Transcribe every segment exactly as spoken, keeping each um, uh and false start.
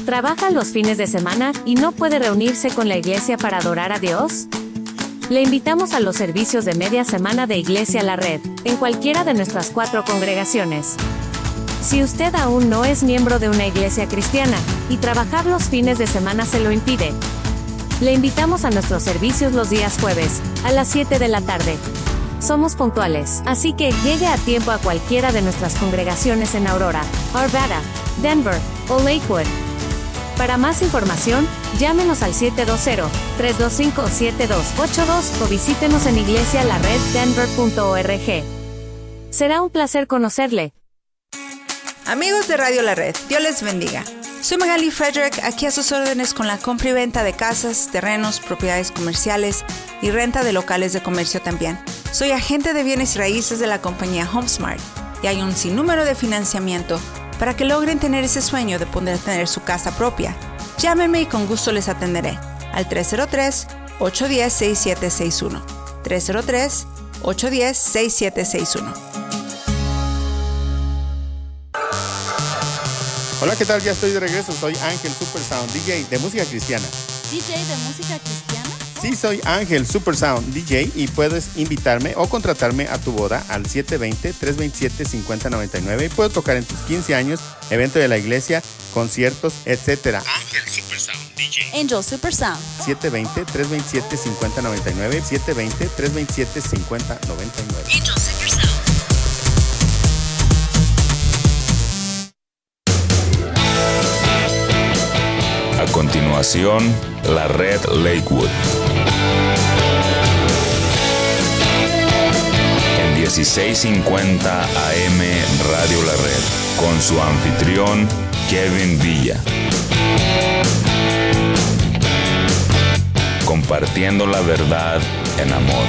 ¿Trabaja los fines de semana y no puede reunirse con la iglesia para adorar a Dios? Le invitamos a los servicios de media semana de Iglesia La Red, en cualquiera de nuestras cuatro congregaciones. Si usted aún no es miembro de una iglesia cristiana, y trabajar los fines de semana se lo impide, le invitamos a nuestros servicios los días jueves, a las siete de la tarde. Somos puntuales, así que llegue a tiempo a cualquiera de nuestras congregaciones en Aurora, Arvada, Denver o Lakewood. Para más información, llámenos al siete dos cero, tres dos cinco, siete dos ocho dos o visítenos en iglesia la red denver punto org. Será un placer conocerle. Amigos de Radio La Red, Dios les bendiga. Soy Magali Frederick, aquí a sus órdenes con la compra y venta de casas, terrenos, propiedades comerciales y renta de locales de comercio también. Soy agente de bienes y raíces de la compañía HomeSmart y hay un sinnúmero de financiamiento para que logren tener ese sueño de poder tener su casa propia. Llámenme y con gusto les atenderé al tres cero tres, ocho uno cero, seis siete seis uno. tres cero tres, ocho uno cero, seis siete seis uno. Hola, ¿qué tal? Ya estoy de regreso. Soy Ángel Supersound, D J de música cristiana. ¿D J de música cristiana? Sí, soy Ángel Supersound, D J, y puedes invitarme o contratarme a tu boda al siete dos cero, tres dos siete, cinco cero nueve nueve y puedo tocar en tus quince años, evento de la iglesia, conciertos, etcétera. Ángel Supersound, D J. Angel Supersound. siete dos cero, tres dos siete, cinco cero nueve nueve, siete dos cero, tres dos siete, cinco cero nueve nueve. Angel Supersound. A continuación, La Red Lakewood. En dieciséis cincuenta A M Radio La Red, con su anfitrión, Kevin Villa. Compartiendo la verdad en amor.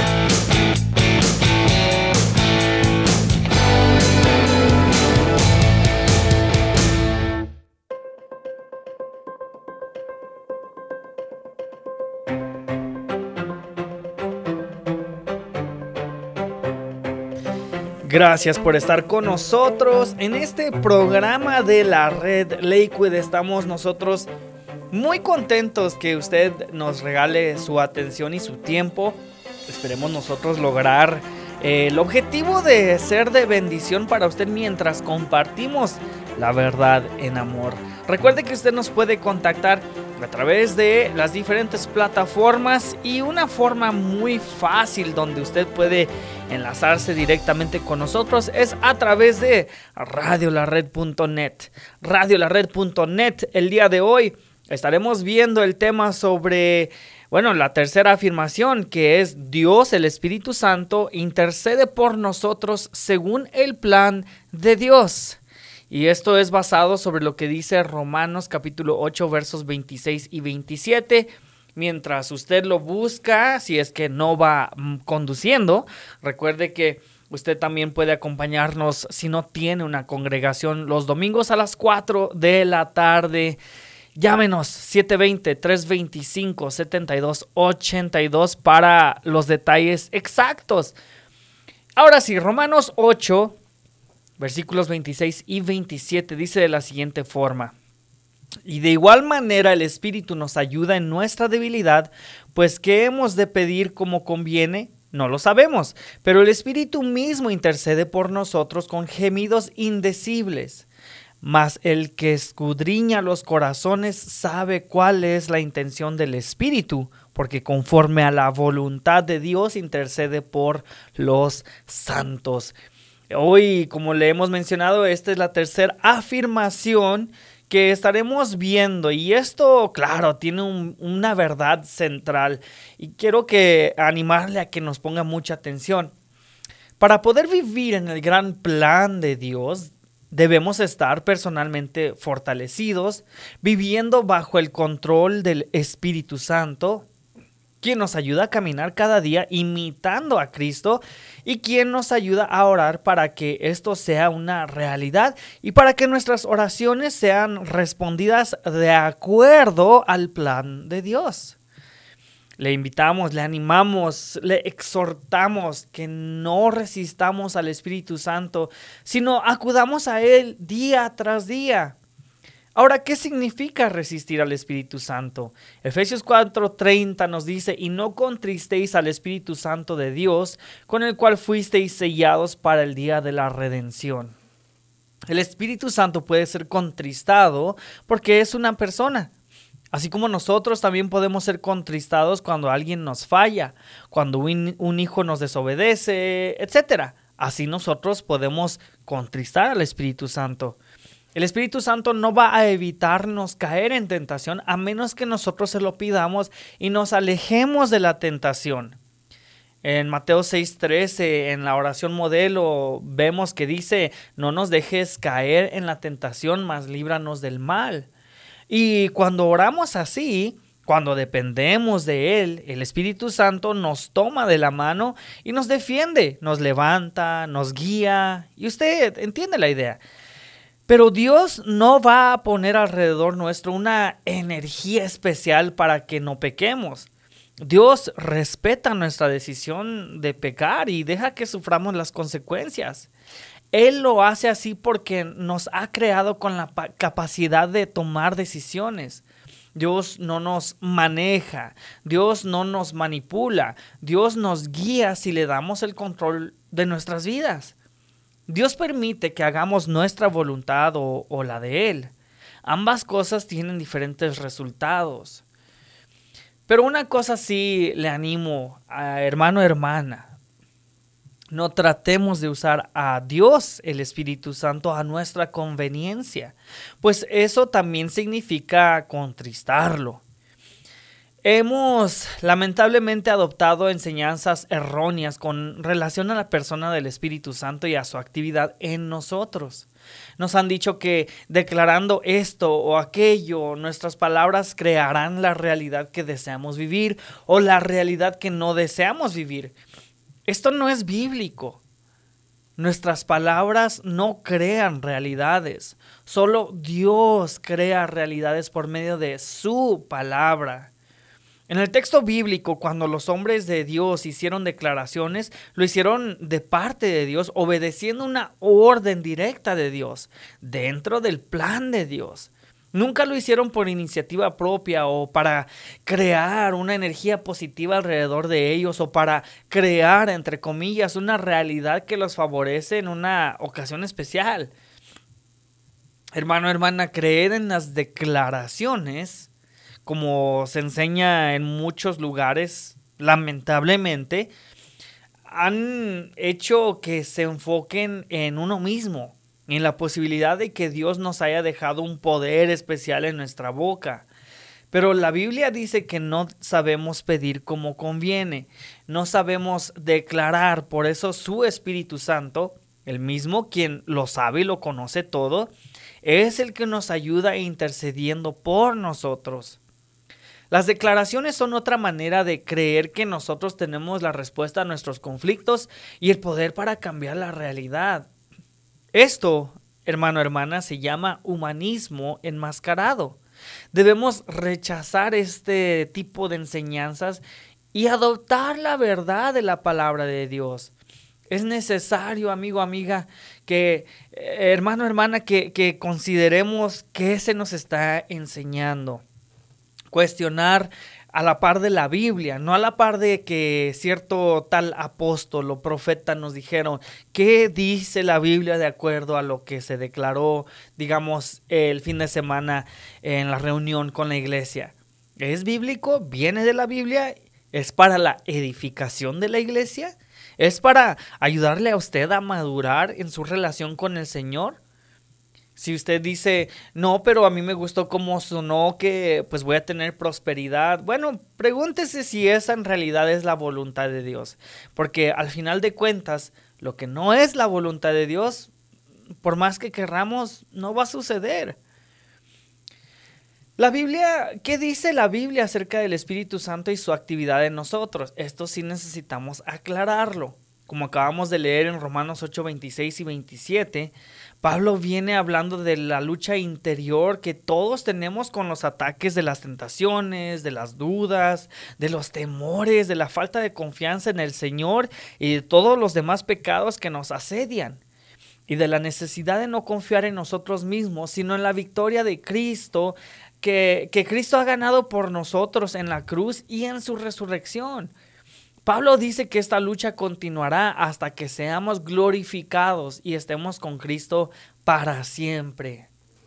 Gracias por estar con nosotros en este programa de la Red Lakewood. Estamos nosotros muy contentos que usted nos regale su atención y su tiempo. Esperemos nosotros lograr eh, el objetivo de ser de bendición para usted mientras compartimos la verdad en amor. Recuerde que usted nos puede contactar a través de las diferentes plataformas y una forma muy fácil donde usted puede enlazarse directamente con nosotros es a través de radio la red punto net. radio la red punto net. El día de hoy estaremos viendo el tema sobre, bueno, la tercera afirmación, que es Dios, el Espíritu Santo, intercede por nosotros según el plan de Dios. Y esto es basado sobre lo que dice Romanos capítulo ocho versos veintiséis y veintisiete. Mientras usted lo busca, si es que no va conduciendo, recuerde que usted también puede acompañarnos si no tiene una congregación los domingos a las cuatro de la tarde. Llámenos siete dos cero, tres dos cinco, siete dos ocho dos para los detalles exactos. Ahora sí, Romanos ocho, versículos veintiséis y veintisiete dice de la siguiente forma: y de igual manera el Espíritu nos ayuda en nuestra debilidad, pues ¿qué hemos de pedir como conviene? No lo sabemos, pero el Espíritu mismo intercede por nosotros con gemidos indecibles. Mas el que escudriña los corazones sabe cuál es la intención del Espíritu, porque conforme a la voluntad de Dios intercede por los santos. Hoy, como le hemos mencionado, esta es la tercera afirmación que estaremos viendo, y esto, claro, tiene un, una verdad central, y quiero que animarle a que nos ponga mucha atención. Para poder vivir en el gran plan de Dios, debemos estar personalmente fortalecidos, viviendo bajo el control del Espíritu Santo, quien nos ayuda a caminar cada día imitando a Cristo y quien nos ayuda a orar para que esto sea una realidad y para que nuestras oraciones sean respondidas de acuerdo al plan de Dios. Le invitamos, le animamos, le exhortamos que no resistamos al Espíritu Santo, sino acudamos a Él día tras día. Ahora, ¿qué significa resistir al Espíritu Santo? Efesios cuatro treinta nos dice, y no contristéis al Espíritu Santo de Dios, con el cual fuisteis sellados para el día de la redención. El Espíritu Santo puede ser contristado porque es una persona. Así como nosotros también podemos ser contristados cuando alguien nos falla, cuando un, un hijo nos desobedece, etcétera. Así nosotros podemos contristar al Espíritu Santo. El Espíritu Santo no va a evitarnos caer en tentación a menos que nosotros se lo pidamos y nos alejemos de la tentación. En Mateo seis trece, en la oración modelo, vemos que dice, no nos dejes caer en la tentación, mas líbranos del mal. Y cuando oramos así, cuando dependemos de Él, el Espíritu Santo nos toma de la mano y nos defiende, nos levanta, nos guía. Y usted entiende la idea. Pero Dios no va a poner alrededor nuestro una energía especial para que no pequemos. Dios respeta nuestra decisión de pecar y deja que suframos las consecuencias. Él lo hace así porque nos ha creado con la capacidad de tomar decisiones. Dios no nos maneja, Dios no nos manipula, Dios nos guía si le damos el control de nuestras vidas. Dios permite que hagamos nuestra voluntad o, o la de Él. Ambas cosas tienen diferentes resultados. Pero una cosa sí le animo a hermano, hermana. No tratemos de usar a Dios, el Espíritu Santo, a nuestra conveniencia, pues eso también significa contristarlo. Hemos lamentablemente adoptado enseñanzas erróneas con relación a la persona del Espíritu Santo y a su actividad en nosotros. Nos han dicho que declarando esto o aquello, nuestras palabras crearán la realidad que deseamos vivir o la realidad que no deseamos vivir. Esto no es bíblico. Nuestras palabras no crean realidades. Solo Dios crea realidades por medio de su palabra. En el texto bíblico, cuando los hombres de Dios hicieron declaraciones, lo hicieron de parte de Dios, obedeciendo una orden directa de Dios, dentro del plan de Dios. Nunca lo hicieron por iniciativa propia o para crear una energía positiva alrededor de ellos o para crear, entre comillas, una realidad que los favorece en una ocasión especial. Hermano, hermana, creer en las declaraciones, como se enseña en muchos lugares, lamentablemente, han hecho que se enfoquen en uno mismo, en la posibilidad de que Dios nos haya dejado un poder especial en nuestra boca. Pero la Biblia dice que no sabemos pedir como conviene, no sabemos declarar, por eso su Espíritu Santo, el mismo quien lo sabe y lo conoce todo, es el que nos ayuda intercediendo por nosotros. Las declaraciones son otra manera de creer que nosotros tenemos la respuesta a nuestros conflictos y el poder para cambiar la realidad. Esto, hermano, hermana, se llama humanismo enmascarado. Debemos rechazar este tipo de enseñanzas y adoptar la verdad de la palabra de Dios. Es necesario, amigo, amiga, que, eh, hermano, hermana, que, que consideremos qué se nos está enseñando. Cuestionar a la par de la Biblia, no a la par de que cierto tal apóstol o profeta nos dijeron qué dice la Biblia de acuerdo a lo que se declaró, digamos, el fin de semana en la reunión con la iglesia. ¿Es bíblico? ¿Viene de la Biblia? ¿Es para la edificación de la iglesia? ¿Es para ayudarle a usted a madurar en su relación con el Señor? Si usted dice, no, pero a mí me gustó cómo sonó que pues voy a tener prosperidad. Bueno, pregúntese si esa en realidad es la voluntad de Dios. Porque al final de cuentas, lo que no es la voluntad de Dios, por más que querramos, no va a suceder. La Biblia, ¿qué dice la Biblia acerca del Espíritu Santo y su actividad en nosotros? Esto sí necesitamos aclararlo. Como acabamos de leer en Romanos ocho, veintiséis y veintisiete, Pablo viene hablando de la lucha interior que todos tenemos con los ataques de las tentaciones, de las dudas, de los temores, de la falta de confianza en el Señor y de todos los demás pecados que nos asedian. y de la necesidad de no confiar en nosotros mismos, sino en la victoria de Cristo, que, que Cristo ha ganado por nosotros en la cruz y en su resurrección. Pablo dice que esta lucha continuará hasta que seamos glorificados y estemos con Cristo para siempre.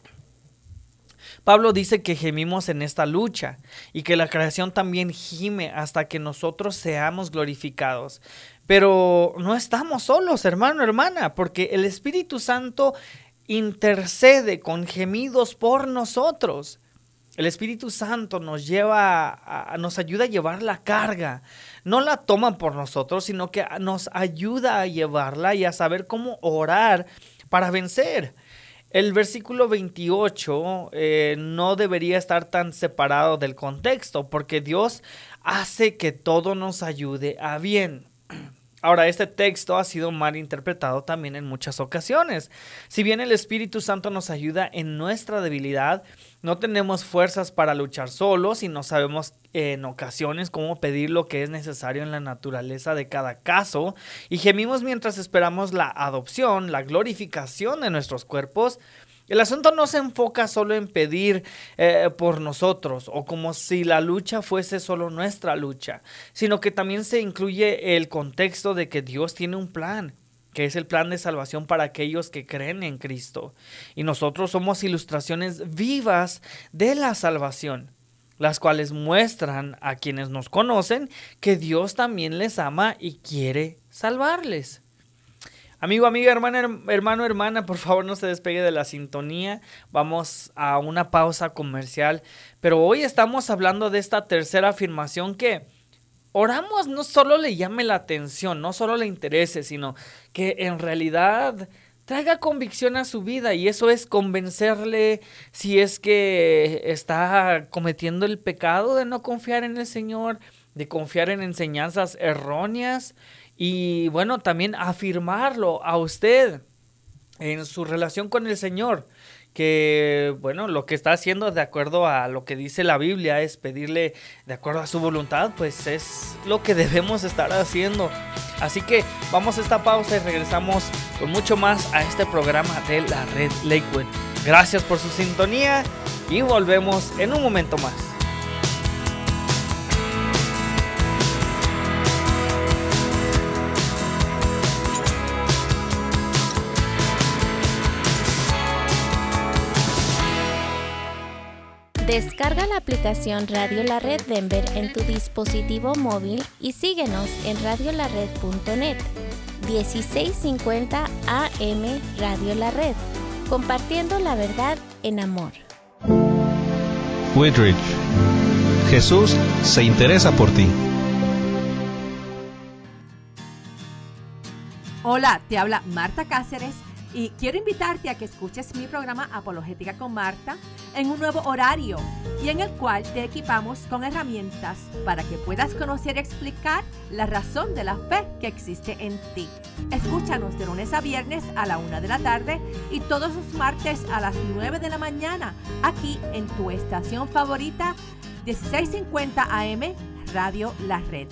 Pablo dice que gemimos en esta lucha y que la creación también gime hasta que nosotros seamos glorificados. Pero no estamos solos, hermano, hermana, porque el Espíritu Santo intercede con gemidos por nosotros. El Espíritu Santo nos lleva, a, nos ayuda a llevar la carga. No la toma por nosotros, sino que nos ayuda a llevarla y a saber cómo orar para vencer. El versículo veintiocho eh, no debería estar tan separado del contexto, porque Dios hace que todo nos ayude a bien. Ahora, este texto ha sido mal interpretado también en muchas ocasiones. Si bien el Espíritu Santo nos ayuda en nuestra debilidad, no tenemos fuerzas para luchar solos y no sabemos en ocasiones cómo pedir lo que es necesario en la naturaleza de cada caso, y gemimos mientras esperamos la adopción, la glorificación de nuestros cuerpos. El asunto no se enfoca solo en pedir eh, por nosotros o como si la lucha fuese solo nuestra lucha, sino que también se incluye el contexto de que Dios tiene un plan, que es el plan de salvación para aquellos que creen en Cristo. Y nosotros somos ilustraciones vivas de la salvación, las cuales muestran a quienes nos conocen que Dios también les ama y quiere salvarles. Amigo, amiga, hermana, hermano, hermana, por favor no se despegue de la sintonía. Vamos a una pausa comercial. Pero hoy estamos hablando de esta tercera afirmación que oramos no solo le llame la atención, no solo le interese, sino que en realidad traiga convicción a su vida. Y eso es convencerle si es que está cometiendo el pecado de no confiar en el Señor, de confiar en enseñanzas erróneas. Y bueno, también afirmarlo a usted en su relación con el Señor, que bueno, lo que está haciendo de acuerdo a lo que dice la Biblia es pedirle de acuerdo a su voluntad, pues es lo que debemos estar haciendo. Así que vamos a esta pausa y regresamos con mucho más a este programa de la Red Lakewood. Gracias por su sintonía y volvemos en un momento más. Descarga la aplicación Radio La Red Denver en tu dispositivo móvil y síguenos en radio la red punto net. dieciséis cincuenta A M Radio La Red, compartiendo la verdad en amor. Whitridge. Jesús se interesa por ti. Hola, te habla Marta Cáceres y quiero invitarte a que escuches mi programa Apologética con Marta en un nuevo horario y en el cual te equipamos con herramientas para que puedas conocer y explicar la razón de la fe que existe en ti. Escúchanos de lunes a viernes a la una de la tarde y todos los martes a las nueve de la mañana aquí en tu estación favorita, dieciséis cincuenta A M Radio La Red.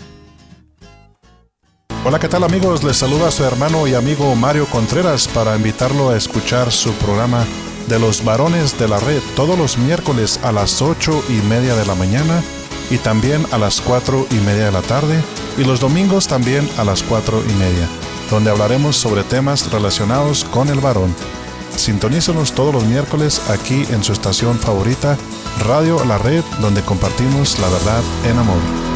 Hola, ¿qué tal amigos? Les saluda su hermano y amigo Mario Contreras para invitarlo a escuchar su programa de los varones de la red todos los miércoles a las ocho y media de la mañana y también a las cuatro y media de la tarde y los domingos también a las cuatro y media, donde hablaremos sobre temas relacionados con el varón. Sintonícenos todos los miércoles aquí en su estación favorita, Radio La Red, donde compartimos la verdad en amor.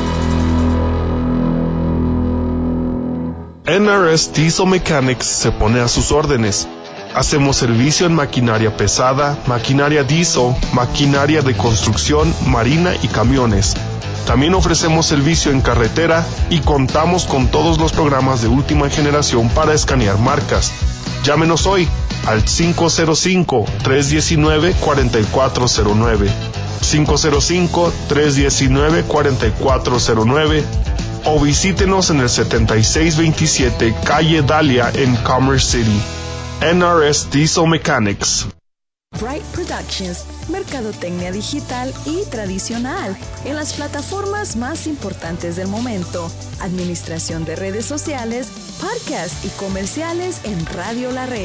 N R S Diesel Mechanics se pone a sus órdenes. Hacemos servicio en maquinaria pesada, maquinaria diesel, maquinaria de construcción, marina y camiones. También ofrecemos servicio en carretera y contamos con todos los programas de última generación para escanear marcas. Llámenos hoy al cinco cero cinco, tres uno nueve, cuatro cuatro cero nueve, cinco cero cinco, tres uno nueve, cuatro cuatro cero nueve o visítenos en el setenta y seis veintisiete Calle Dahlia en Commerce City. N R S Diesel Mechanics. Bright Productions, mercadotecnia digital y tradicional en las plataformas más importantes del momento, administración de redes sociales, podcasts y comerciales en Radio La Red.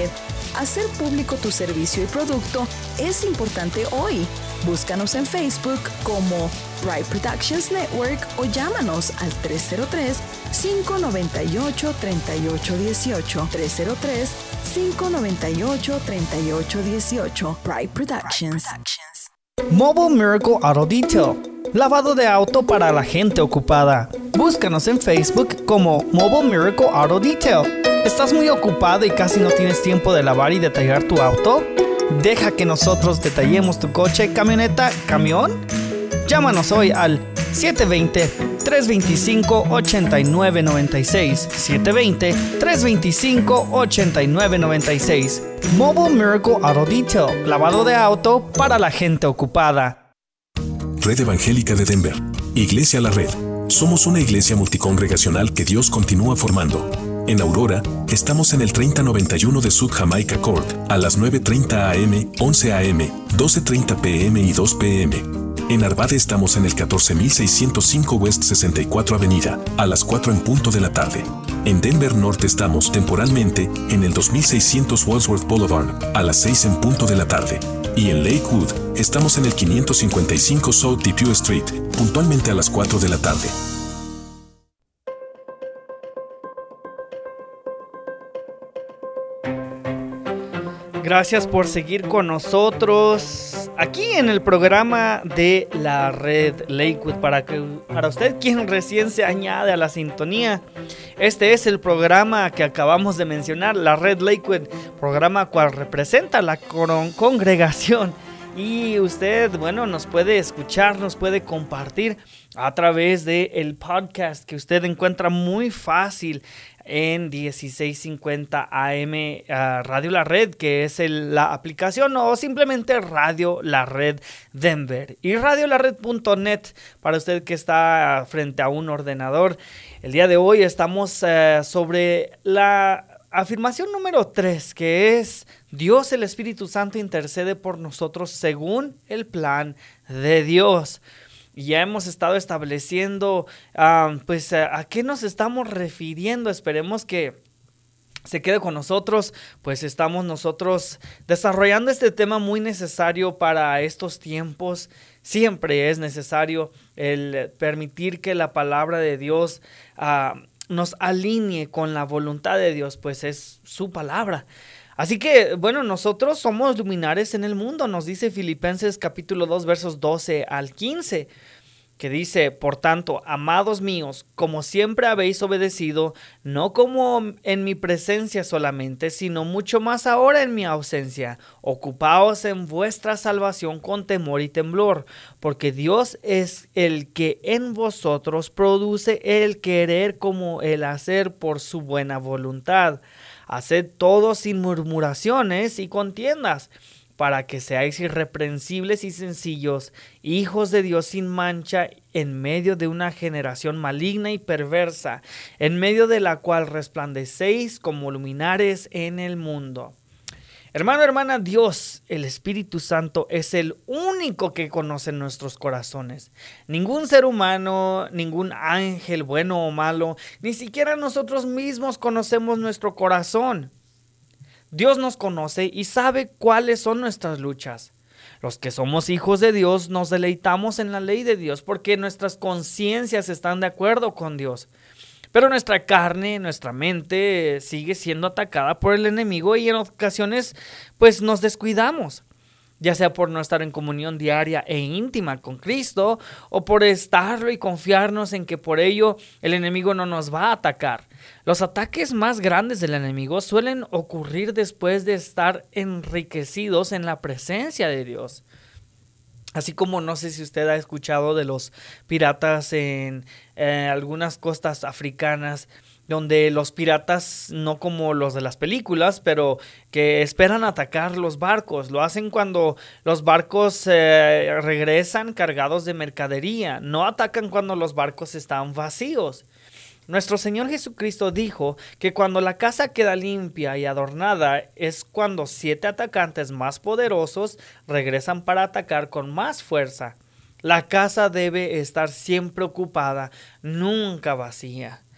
Hacer público tu servicio y producto es importante hoy. Búscanos en Facebook como Bright Productions Network o llámanos al tres cero tres, cinco nueve ocho, tres ocho uno ocho. tres cero tres, cinco nueve ocho, tres ocho uno ocho. Bright Productions. Mobile Miracle Auto Detail. Lavado de auto para la gente ocupada. Búscanos en Facebook como Mobile Miracle Auto Detail. ¿Estás muy ocupado y casi no tienes tiempo de lavar y detallar tu auto? Deja que nosotros detallemos tu coche, camioneta, camión. Llámanos hoy al siete dos cero, tres dos cinco, ocho nueve nueve seis. siete dos cero, tres dos cinco, ocho nueve nueve seis. Mobile Miracle Auto Detail. Lavado de auto para la gente ocupada. Red Evangélica de Denver. Iglesia La Red. Somos una iglesia multicongregacional que Dios continúa formando. En Aurora, estamos en el treinta noventa y uno de South Jamaica Court, a las nueve treinta a eme, once a eme, doce treinta pe eme y dos pe eme. En Arvada estamos en el catorce mil seiscientos cinco West sesenta y cuatro Avenida, a las cuatro en punto de la tarde. En Denver Norte estamos temporalmente en el dos mil seiscientos Wadsworth Boulevard, a las seis en punto de la tarde. Y en Lakewood, estamos en el quinientos cincuenta y cinco South Depew Street, puntualmente a las cuatro de la tarde. Gracias por seguir con nosotros aquí en el programa de la Red Lakewood. Para, que, para usted quien recién se añade a la sintonía, este es el programa que acabamos de mencionar, la Red Lakewood, programa cual representa la con- congregación. Y usted, bueno, nos puede escuchar, nos puede compartir a través del podcast que usted encuentra muy fácil en dieciséis cincuenta A M uh, Radio La Red, que es el, la aplicación, o simplemente Radio La Red Denver. Y radio la red punto net para usted que está frente a un ordenador. El día de hoy estamos uh, sobre la afirmación número tres, que es: Dios el Espíritu Santo intercede por nosotros según el plan de Dios. Y ya hemos estado estableciendo um, pues a, a qué nos estamos refiriendo. Esperemos que se quede con nosotros, pues estamos nosotros desarrollando este tema muy necesario para estos tiempos. Siempre es necesario el permitir que la palabra de Dios uh, nos alinee con la voluntad de Dios, pues es su palabra. Así que, bueno, nosotros somos luminares en el mundo, nos dice Filipenses capítulo dos, versos doce al quince, que dice: por tanto, amados míos, como siempre habéis obedecido, no como en mi presencia solamente, sino mucho más ahora en mi ausencia, ocupaos en vuestra salvación con temor y temblor, porque Dios es el que en vosotros produce el querer como el hacer por su buena voluntad. Haced todo sin murmuraciones y contiendas, para que seáis irreprensibles y sencillos, hijos de Dios sin mancha, en medio de una generación maligna y perversa, en medio de la cual resplandecéis como luminares en el mundo. Hermano, hermana, Dios, el Espíritu Santo, es el único que conoce nuestros corazones. Ningún ser humano, ningún ángel, bueno o malo, ni siquiera nosotros mismos conocemos nuestro corazón. Dios nos conoce y sabe cuáles son nuestras luchas. Los que somos hijos de Dios nos deleitamos en la ley de Dios porque nuestras conciencias están de acuerdo con Dios. Pero nuestra carne, nuestra mente sigue siendo atacada por el enemigo y en ocasiones pues nos descuidamos, ya sea por no estar en comunión diaria e íntima con Cristo o por estarlo y confiarnos en que por ello el enemigo no nos va a atacar. Los ataques más grandes del enemigo suelen ocurrir después de estar enriquecidos en la presencia de Dios. Así como no sé si usted ha escuchado de los piratas en eh, algunas costas africanas, donde los piratas, no como los de las películas, pero que esperan atacar los barcos. Lo hacen cuando los barcos eh, regresan cargados de mercadería. No atacan cuando los barcos están vacíos. Nuestro Señor Jesucristo dijo que cuando la casa queda limpia y adornada es cuando siete atacantes más poderosos regresan para atacar con más fuerza. La casa debe estar siempre ocupada, nunca vacía.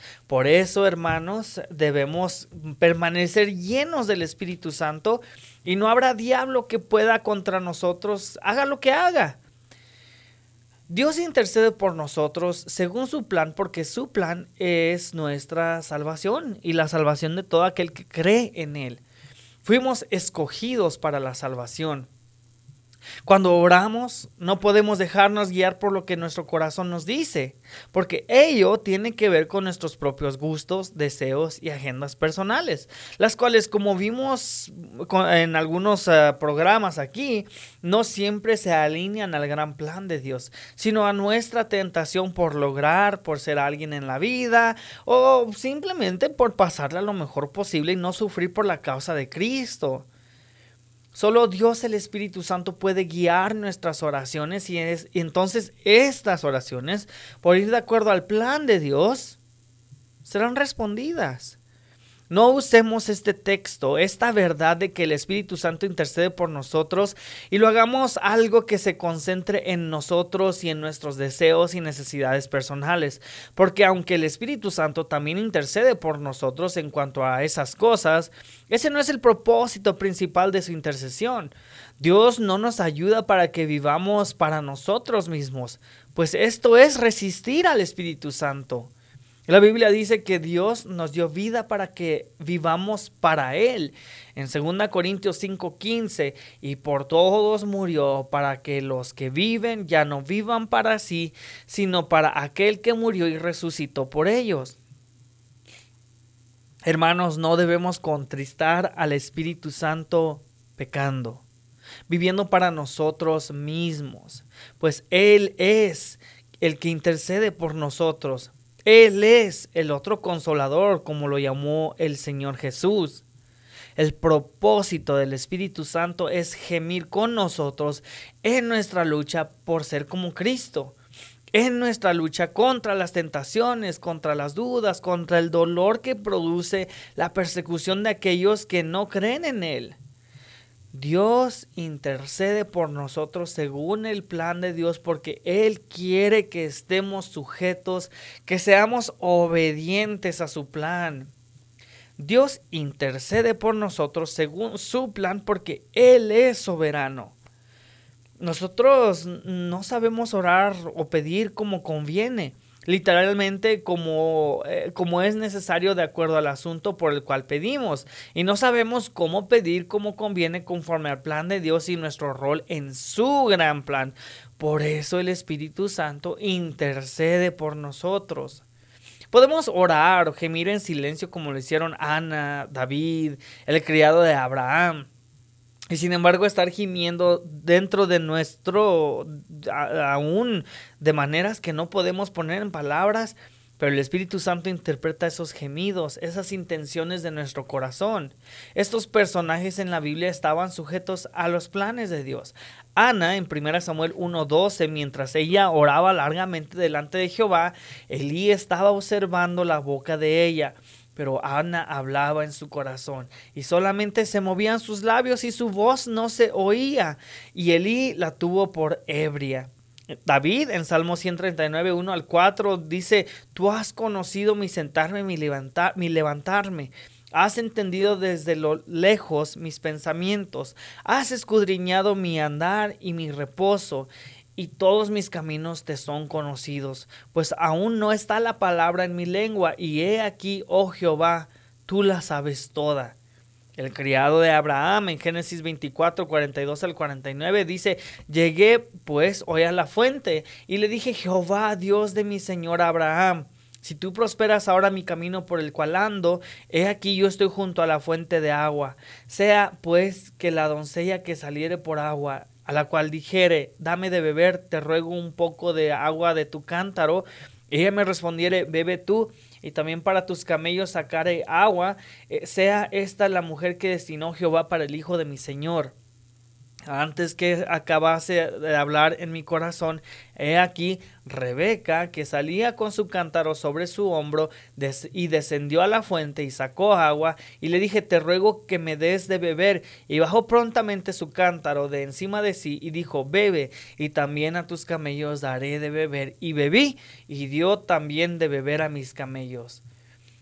Por eso, hermanos, debemos permanecer llenos del Espíritu Santo y no habrá diablo que pueda contra nosotros, haga lo que haga. Dios intercede por nosotros según su plan, porque su plan es nuestra salvación y la salvación de todo aquel que cree en Él. Fuimos escogidos para la salvación. Cuando oramos, no podemos dejarnos guiar por lo que nuestro corazón nos dice, porque ello tiene que ver con nuestros propios gustos, deseos y agendas personales, las cuales, como vimos en algunos uh, programas aquí, no siempre se alinean al gran plan de Dios, sino a nuestra tentación por lograr, por ser alguien en la vida, o simplemente por pasarla lo mejor posible y no sufrir por la causa de Cristo. Solo Dios, el Espíritu Santo, puede guiar nuestras oraciones y, es, y entonces estas oraciones, por ir de acuerdo al plan de Dios, serán respondidas. No usemos este texto, esta verdad de que el Espíritu Santo intercede por nosotros y lo hagamos algo que se concentre en nosotros y en nuestros deseos y necesidades personales. Porque aunque el Espíritu Santo también intercede por nosotros en cuanto a esas cosas, ese no es el propósito principal de su intercesión. Dios no nos ayuda para que vivamos para nosotros mismos, pues esto es resistir al Espíritu Santo. La Biblia dice que Dios nos dio vida para que vivamos para Él. En segunda Corintios cinco quince, y por todos murió para que los que viven ya no vivan para sí, sino para aquel que murió y resucitó por ellos. Hermanos, no debemos contristar al Espíritu Santo pecando, viviendo para nosotros mismos, pues Él es el que intercede por nosotros. Él es el otro consolador, como lo llamó el Señor Jesús. El propósito del Espíritu Santo es gemir con nosotros en nuestra lucha por ser como Cristo, en nuestra lucha contra las tentaciones, contra las dudas, contra el dolor que produce la persecución de aquellos que no creen en Él. Dios intercede por nosotros según el plan de Dios, porque Él quiere que estemos sujetos, que seamos obedientes a su plan. Dios intercede por nosotros según su plan, porque Él es soberano. Nosotros no sabemos orar o pedir como conviene, literalmente como, eh, como es necesario de acuerdo al asunto por el cual pedimos, y no sabemos cómo pedir como conviene conforme al plan de Dios y nuestro rol en su gran plan. Por eso el Espíritu Santo intercede por nosotros. Podemos orar o gemir en silencio como lo hicieron Ana, David, el criado de Abraham. Y sin embargo estar gimiendo dentro de nuestro, a, aún de maneras que no podemos poner en palabras, pero el Espíritu Santo interpreta esos gemidos, esas intenciones de nuestro corazón. Estos personajes en la Biblia estaban sujetos a los planes de Dios. Ana, en primera Samuel uno doce, mientras ella oraba largamente delante de Jehová, Elí estaba observando la boca de ella. Pero Ana hablaba en su corazón y solamente se movían sus labios y su voz no se oía, y Elí la tuvo por ebria. David en Salmo ciento treinta y nueve, uno al cuatro dice: Tú has conocido mi sentarme, mi, levantar, mi levantarme. Has entendido desde lo lejos mis pensamientos. Has escudriñado mi andar y mi reposo. Y todos mis caminos te son conocidos, pues aún no está la palabra en mi lengua, y he aquí, oh Jehová, tú la sabes toda. El criado de Abraham en Génesis veinticuatro, cuarenta y dos al cuarenta y nueve dice: Llegué pues hoy a la fuente, y le dije: Jehová, Dios de mi señor Abraham, si tú prosperas ahora mi camino por el cual ando, he aquí yo estoy junto a la fuente de agua. Sea pues que la doncella que saliere por agua, a la cual dijere: dame de beber, te ruego un poco de agua de tu cántaro, ella me respondiere: bebe tú, y también para tus camellos sacaré agua, eh, sea esta la mujer que destinó Jehová para el hijo de mi señor. Antes que acabase de hablar en mi corazón, he aquí Rebeca, que salía con su cántaro sobre su hombro, des- y descendió a la fuente y sacó agua, y le dije: te ruego que me des de beber, y bajó prontamente su cántaro de encima de sí, y dijo: bebe, y también a tus camellos daré de beber. Y bebí, y dio también de beber a mis camellos.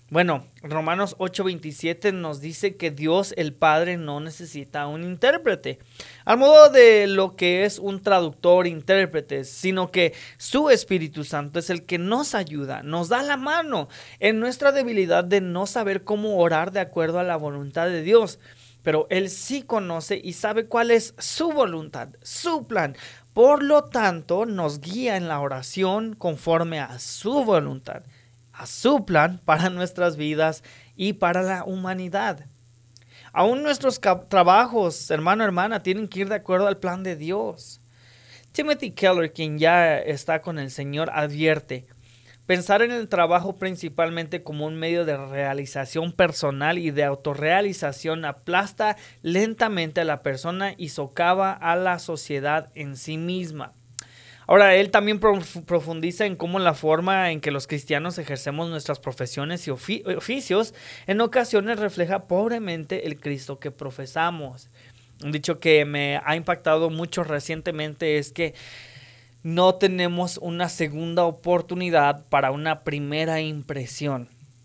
Bueno, Romanos ocho veintisiete nos dice que Dios el Padre no necesita un intérprete, al modo de lo que es un traductor intérprete, sino que su Espíritu Santo es el que nos ayuda, nos da la mano en nuestra debilidad de no saber cómo orar de acuerdo a la voluntad de Dios. Pero Él sí conoce y sabe cuál es su voluntad, su plan. Por lo tanto, nos guía en la oración conforme a su voluntad, a su plan para nuestras vidas y para la humanidad. Aún nuestros trabajos, hermano, hermana, tienen que ir de acuerdo al plan de Dios. Timothy Keller, quien ya está con el Señor, advierte: pensar en el trabajo principalmente como un medio de realización personal y de autorrealización aplasta lentamente a la persona y socava a la sociedad en sí misma. Ahora, él también profundiza en cómo la forma en que los cristianos ejercemos nuestras profesiones y ofi- oficios en ocasiones refleja pobremente el Cristo que profesamos. Un dicho que me ha impactado mucho recientemente es que no tenemos una segunda oportunidad para una primera impresión.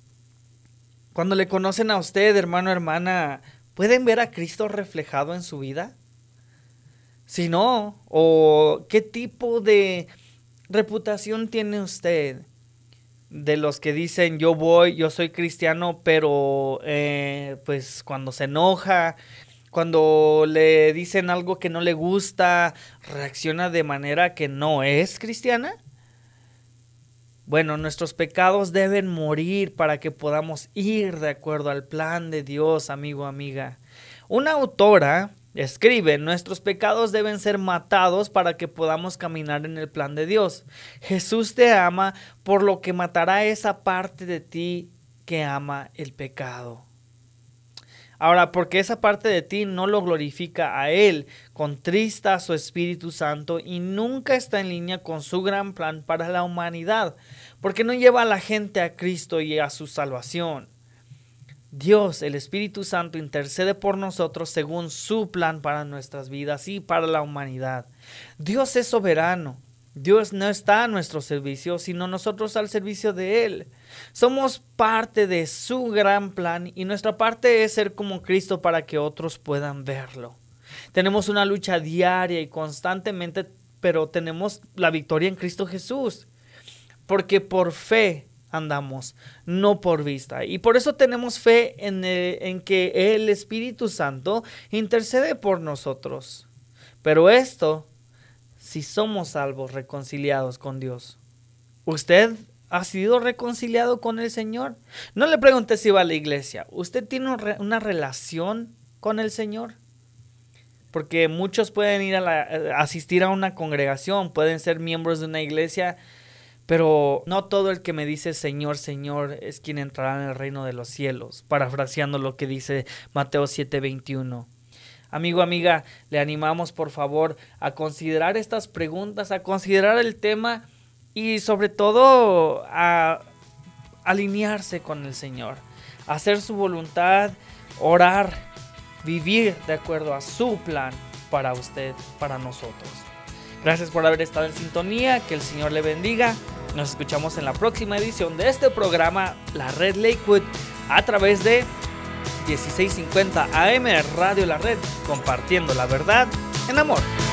Cuando le conocen a usted, hermano, hermana, ¿pueden ver a Cristo reflejado en su vida? Si no, ¿o qué tipo de reputación tiene usted? De los que dicen yo voy, yo soy cristiano, pero eh, pues cuando se enoja, cuando le dicen algo que no le gusta, reacciona de manera que no es cristiana. Bueno, nuestros pecados deben morir para que podamos ir de acuerdo al plan de Dios, amigo, amiga. Una autora escribe: nuestros pecados deben ser matados para que podamos caminar en el plan de Dios. Jesús te ama, por lo que matará esa parte de ti que ama el pecado. Ahora, porque esa parte de ti no lo glorifica a Él, contrista a su Espíritu Santo y nunca está en línea con su gran plan para la humanidad, porque no lleva a la gente a Cristo y a su salvación. Dios, el Espíritu Santo, intercede por nosotros según su plan para nuestras vidas y para la humanidad. Dios es soberano. Dios no está a nuestro servicio, sino nosotros al servicio de Él. Somos parte de su gran plan y nuestra parte es ser como Cristo para que otros puedan verlo. Tenemos una lucha diaria y constantemente, pero tenemos la victoria en Cristo Jesús, porque por fe andamos, no por vista. Y por eso tenemos fe en, eh, en que el Espíritu Santo intercede por nosotros. Pero esto, si somos salvos, reconciliados con Dios. ¿Usted ha sido reconciliado con el Señor? No le pregunte si va a la iglesia. ¿Usted tiene una relación con el Señor? Porque muchos pueden ir a, la, a asistir a una congregación, pueden ser miembros de una iglesia, pero no todo el que me dice Señor, Señor es quien entrará en el reino de los cielos, parafraseando lo que dice Mateo siete veintiuno. Amigo, amiga, le animamos por favor a considerar estas preguntas, a considerar el tema y sobre todo a alinearse con el Señor, hacer su voluntad, orar, vivir de acuerdo a su plan para usted, para nosotros. Gracias por haber estado en sintonía, que el Señor le bendiga. Nos escuchamos en la próxima edición de este programa, La Red Lakewood, a través de dieciséis cincuenta A M Radio La Red, compartiendo la verdad en amor.